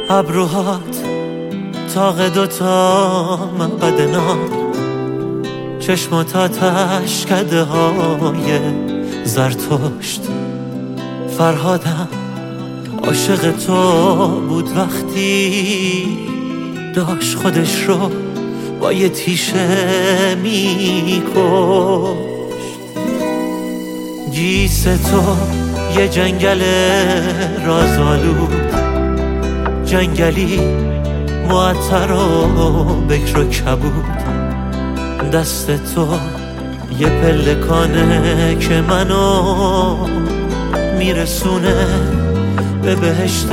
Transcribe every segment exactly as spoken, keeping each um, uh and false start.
ابروهات تاق دوتا مقعد نار، چشماتات اشکده های زرتشت. فرهادم عاشق تو بود وقتی داشت خودش رو با یه تیشه میکشت. گیس تو یه جنگل رازآلود، جنگلی معطر و بکر و کبود. دست تو یه پلکانه که منو میرسونه به بهشت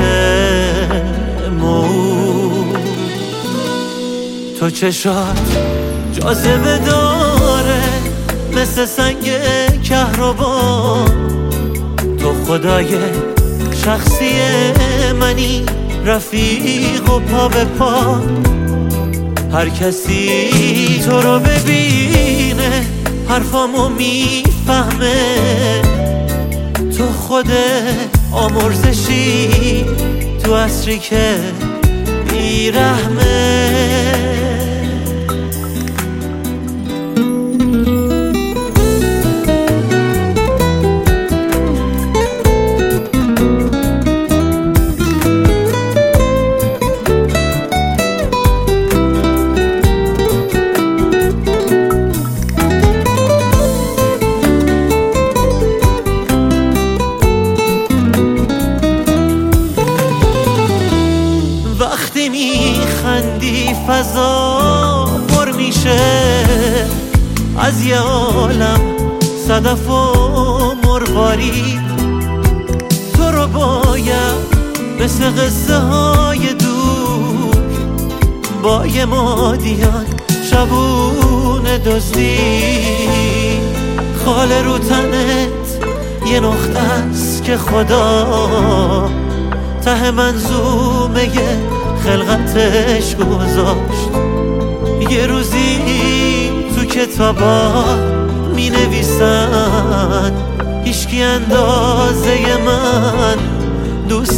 موعود. تو چشات جاذبه داره مثل سنگ کهربا، تو خدای شخصی منی، رفیق و پا به پا. هر کسی تو رو ببینه حرفامو میفهمه، تو خود آمرزشی تو عصری که بیرحمه. وقتی میخندی فضا پر میشه از یه عالم صدف و مروارید. تو رو باید مثل قصه های دور با یه مادیان شبونه دزدی. خاله رو تنت یه نقطه است که خدا ته منظومه خلقتش گذاشت. یه روزی تو کتابا می نویسن هیچکی اندازه من دوست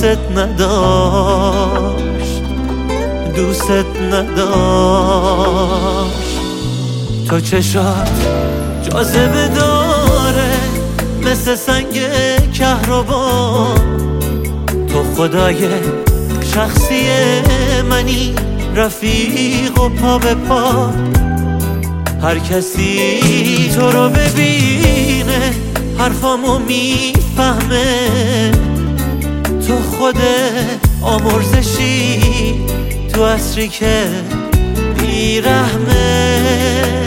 نداشت، دوست نداشت. تو چشات جاذبه داره مثل سنگ کهربا، تو خدای شخصی منی، رفیق و پا به پا. هر کسی تو رو ببینه حرفامو میفهمه، تو خود آمرزشی تو عصری که بیرحمه.